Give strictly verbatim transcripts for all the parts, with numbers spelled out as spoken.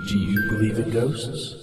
Do you believe in ghosts?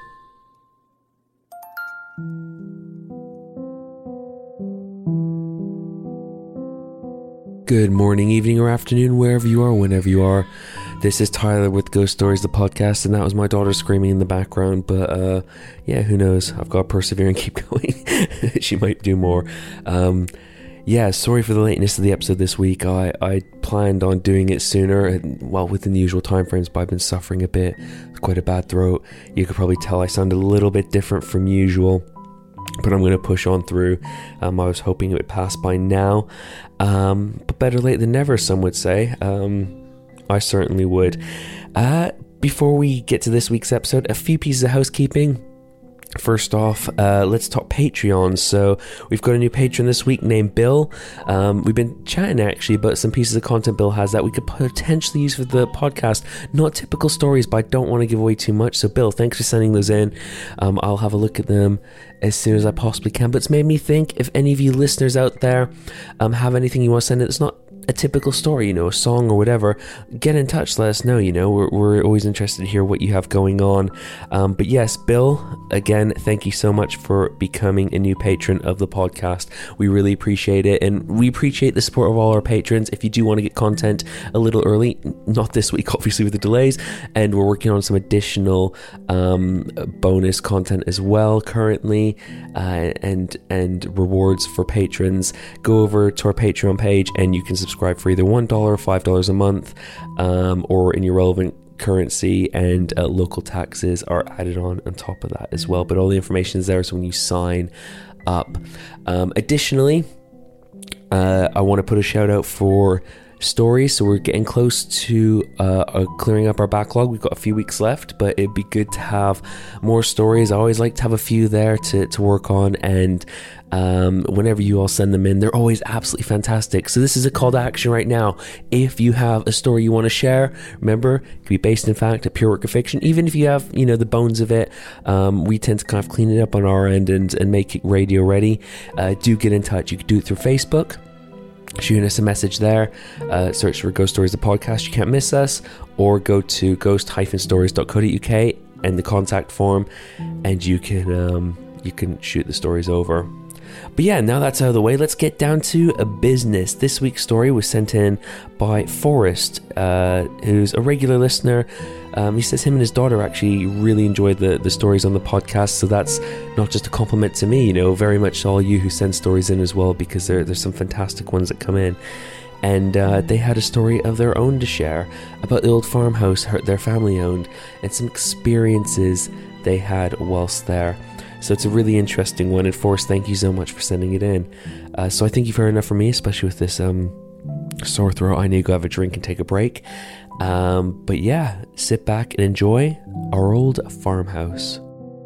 Good morning, evening, or afternoon, wherever you are, whenever you are. This is Tyler with Ghost Stories, the podcast, and that was my daughter screaming in the background, but uh, yeah, who knows? I've got to persevere and keep going. She might do more. Um, yeah, sorry for the lateness of the episode this week. I, I planned on doing it sooner, and, well, within the usual time frames, but I've been suffering a bit. It's quite a bad throat. You could probably tell I sound a little bit different from usual, but I'm going to push on through. Um, I was hoping it would pass by now, um, but better late than never, some would say. Um, I certainly would. Uh, before we get to this week's episode, a few pieces of housekeeping. First off, uh, let's talk Patreon. So we've got a new patron this week named Bill. Um, we've been chatting actually about some pieces of content Bill has that we could potentially use for the podcast. Not typical stories, but I don't want to give away too much. So Bill, thanks for sending those in. Um, I'll have a look at them as soon as I possibly can. But it's made me think, if any of you listeners out there um, have anything you want to send in that's not a typical story, you know, a song or whatever, get in touch, let us know. You know, we're, we're always interested to hear what you have going on. Um, but yes, Bill, again, thank you so much for becoming a new patron of the podcast. We really appreciate it, and we appreciate the support of all our patrons. If you do want to get content a little early, not this week obviously with the delays, and we're working on some additional um, bonus content as well currently, uh, and and rewards for patrons, go over to our Patreon page and you can subscribe for either one dollar or five dollars a month, um, or in your relevant currency, and uh, local taxes are added on on top of that as well. But all the information is there, so when you sign up. Um, additionally, uh, I want to put a shout out for stories. So we're getting close to uh, uh, clearing up our backlog. We've got a few weeks left, but it'd be good to have more stories. I always like to have a few there to, to work on, and um, whenever you all send them in, they're always absolutely fantastic. So this is a call to action right now. If you have a story you want to share, remember, it can be based in fact, a pure work of fiction. Even if you have, you know, the bones of it, um, we tend to kind of clean it up on our end and, and make it radio ready. Uh, do get in touch. You can do it through Facebook. Shoot us a message there, uh, search for Ghost Stories the podcast, you can't miss us, or go to ghost dash stories dot co dot uk and the contact form, and you can um, you can shoot the stories over. But yeah, now that's out of the way, let's get down to a business. This week's story was sent in by Forrest, uh, who's a regular listener. Um, he says him and his daughter actually really enjoyed the, the stories on the podcast, so that's not just a compliment to me, you know, very much to all you who send stories in as well, because there, there's some fantastic ones that come in. And uh, they had a story of their own to share about the old farmhouse their family owned, and some experiences they had whilst there. So it's a really interesting one, and Forrest, thank you so much for sending it in. Uh, so I think you've heard enough from me, especially with this um, sore throat. I need to go have a drink and take a break. Um, but yeah, sit back and enjoy our old farmhouse.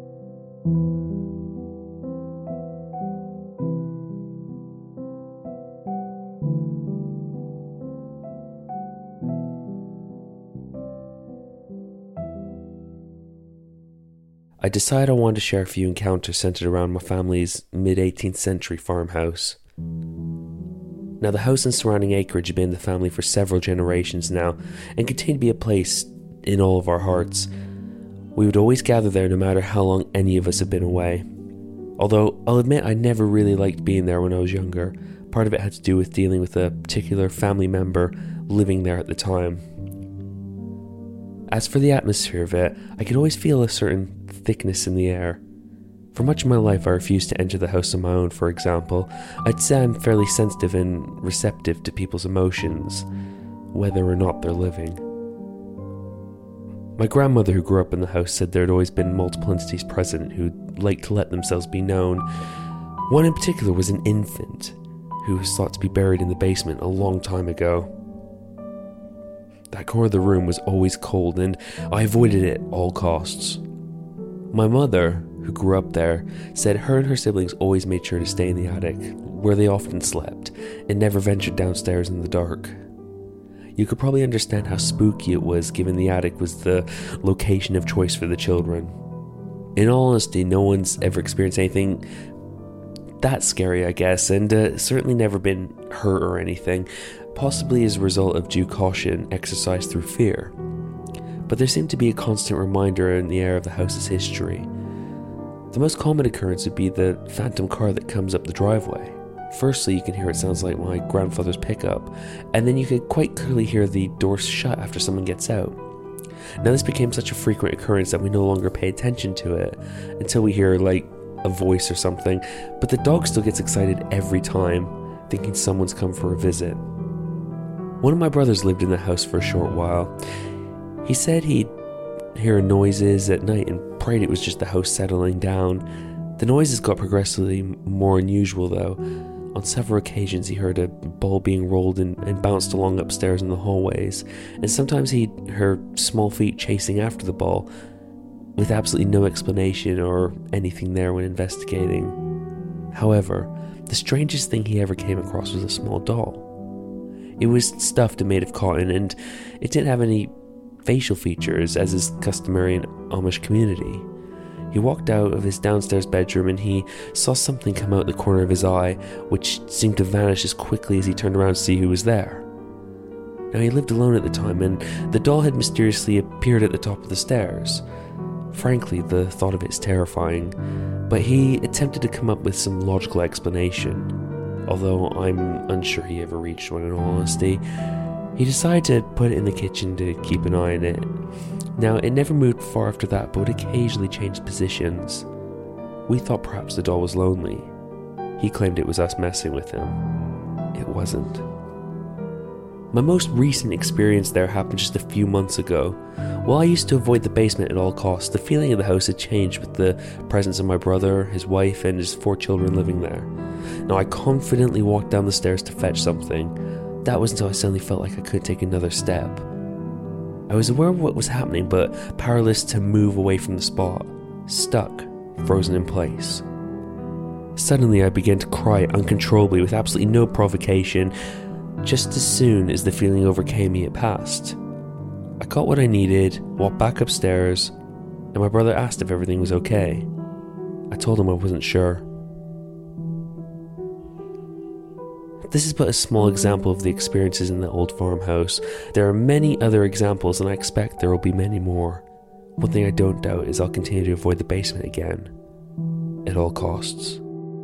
I decided I wanted to share a few encounters centered around my family's mid-eighteenth century farmhouse. Now, the house and surrounding acreage have been in the family for several generations now, and continue to be a place in all of our hearts. We would always gather there no matter how long any of us have been away. Although, I'll admit I never really liked being there when I was younger. Part of it had to do with dealing with a particular family member living there at the time. As for the atmosphere of it, I could always feel a certain thickness in the air. For much of my life, I refused to enter the house on my own, for example. I'd say I'm fairly sensitive and receptive to people's emotions, whether or not they're living. My grandmother, who grew up in the house, said there had always been multiple entities present who'd like to let themselves be known. One in particular was an infant, who was thought to be buried in the basement a long time ago. That corner of the room was always cold, and I avoided it at all costs. My mother, who grew up there, said her and her siblings always made sure to stay in the attic, where they often slept, and never ventured downstairs in the dark. You could probably understand how spooky it was, given the attic was the location of choice for the children. In all honesty, no one's ever experienced anything that scary, I guess, and uh, certainly never been hurt or anything, possibly as a result of due caution exercised through fear. but there seemed to be a constant reminder in the air of the house's history. The most common occurrence would be the phantom car that comes up the driveway. Firstly, you can hear it sounds like my grandfather's pickup, and then you could quite clearly hear the door shut after someone gets out. Now this became such a frequent occurrence that we no longer pay attention to it until we hear like a voice or something, but the dog still gets excited every time, thinking someone's come for a visit. One of my brothers lived in the house for a short while. He said he'd hear noises at night and prayed it was just the house settling down. The noises got progressively more unusual though. On several occasions he heard a ball being rolled and, and bounced along upstairs in the hallways, and sometimes he heard small feet chasing after the ball, with absolutely no explanation or anything there when investigating. However, the strangest thing he ever came across was a small doll. It was stuffed and made of cotton, and it didn't have any facial features, as is customary in Amish community. He walked out of his downstairs bedroom and he saw something come out the corner of his eye, which seemed to vanish as quickly as he turned around to see who was there. Now, he lived alone at the time, and the doll had mysteriously appeared at the top of the stairs. Frankly, the thought of it is terrifying, but he attempted to come up with some logical explanation, although I'm unsure he ever reached one in all honesty. He decided to put it in the kitchen to keep an eye on it. Now, it never moved far after that, but would occasionally change positions. We thought perhaps the doll was lonely. He claimed it was us messing with him. It wasn't. My most recent experience there happened just a few months ago. While I used to avoid the basement at all costs, the feeling of the house had changed with the presence of my brother, his wife, and his four children living there. Now, I confidently walked down the stairs to fetch something. That was until I suddenly felt like I couldn't take another step. I was aware of what was happening, but powerless to move away from the spot, stuck, frozen in place. Suddenly I began to cry uncontrollably with absolutely no provocation. Just as soon as the feeling overcame me, it passed. I got what I needed, walked back upstairs, and my brother asked if everything was okay. I told him I wasn't sure. This is but a small example of the experiences in the old farmhouse. There are many other examples, and I expect there will be many more. One thing I don't doubt is I'll continue to avoid the basement again, at all costs.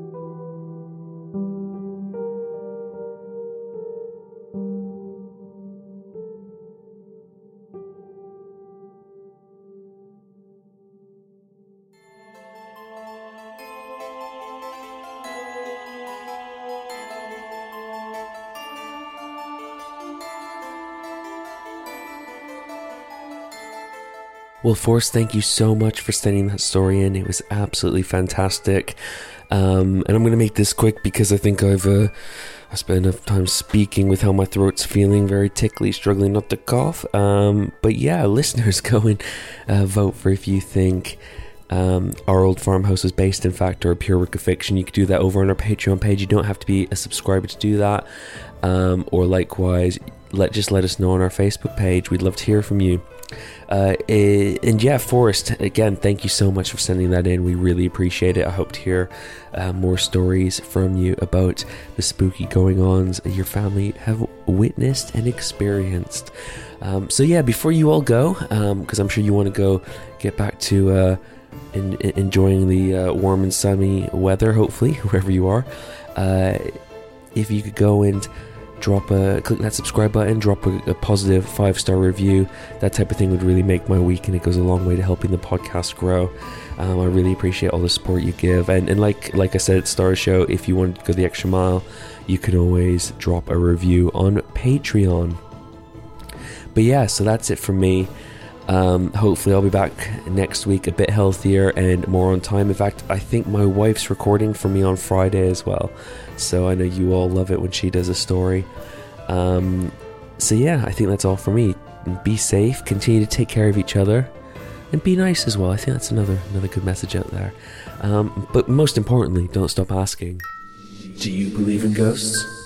Well, Forrest, thank you so much for sending that story in. It was absolutely fantastic. Um, and I'm going to make this quick because I think I've uh, I spent enough time speaking with how my throat's feeling, very tickly, struggling not to cough. Um, but yeah, listeners, go and uh, vote for if you think um, our old farmhouse was based in fact or a pure work of fiction. You could do that over on our Patreon page. You don't have to be a subscriber to do that. Um, or likewise, let just let us know on our Facebook page. We'd love to hear from you. Uh, and yeah, Forrest, again, thank you so much for sending that in. We really appreciate it. I hope to hear uh, more stories from you about the spooky going-ons your family have witnessed and experienced. Um, so yeah, before you all go, because um, I'm sure you want to go get back to uh, in, in enjoying the uh, warm and sunny weather, hopefully, wherever you are, uh, if you could go and drop a click that subscribe button, drop a, a positive five star review. That type of thing would really make my week, and it goes a long way to helping the podcast grow. um, I really appreciate all the support you give, and, and like like I said at the start of the show, if you want to go the extra mile, you can always drop a review on Patreon. But yeah, so that's it from me. Um, hopefully I'll be back next week a bit healthier and more on time. In fact, I think my wife's recording for me on Friday as well, so I know you all love it when she does a story. Um, so yeah, I think that's all for me. Be safe, continue to take care of each other, and be nice as well. I think that's another another good message out there. Um, but most importantly, don't stop asking, do you believe in ghosts?